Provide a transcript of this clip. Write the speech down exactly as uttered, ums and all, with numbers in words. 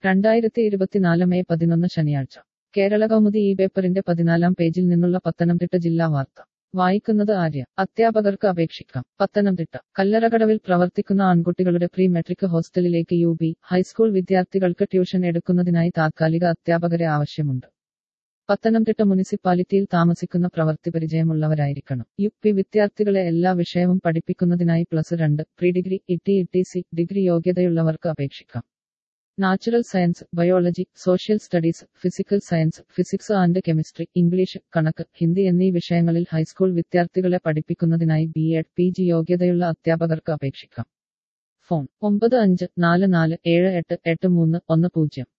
രണ്ടായിരത്തി ഇരുപത്തിനാല് മെയ് പതിനൊന്ന് ശനിയാഴ്ച കേരള കൗമുദി ഈ പേപ്പറിന്റെ പതിനാലാം പേജിൽ നിന്നുള്ള പത്തനംതിട്ട ജില്ലാ വാർത്ത വായിക്കുന്നത് ആര്യ. അധ്യാപകർക്ക് അപേക്ഷിക്കാം. പത്തനംതിട്ട കല്ലറകടവിൽ പ്രവർത്തിക്കുന്ന ആൺകുട്ടികളുടെ പ്രീ മെട്രിക് ഹോസ്റ്റലിലേക്ക് യു പി ഹൈസ്കൂൾ വിദ്യാർത്ഥികൾക്ക് ട്യൂഷൻ എടുക്കുന്നതിനായി താത്കാലിക അധ്യാപകരെ ആവശ്യമുണ്ട്. പത്തനംതിട്ട മുനിസിപ്പാലിറ്റിയിൽ താമസിക്കുന്ന പ്രവൃത്തി പരിചയമുള്ളവരായിരിക്കണം. യു പി വിദ്യാർത്ഥികളെ എല്ലാ വിഷയവും പഠിപ്പിക്കുന്നതിനായി പ്ലസ് രണ്ട്, pre degree, E T C degree യോഗ്യതയുള്ളവർക്ക് അപേക്ഷിക്കാം. Natural science, biology, social studies, physical science, physics and chemistry, English, കണക്ക്, ഹിന്ദി എന്നീ വിഷയങ്ങളിൽ ഹൈസ്കൂൾ വിദ്യാർത്ഥികളെ പഠിപ്പിക്കുന്നതിനായി ബി എഡ്, പി ജി യോഗ്യതയുള്ള അധ്യാപകർക്ക് അപേക്ഷിക്കാം. ഫോൺ ഒമ്പത് അഞ്ച് നാല് നാല് ഏഴ് എട്ട് എട്ട് മൂന്ന് ഒന്ന് പൂജ്യം.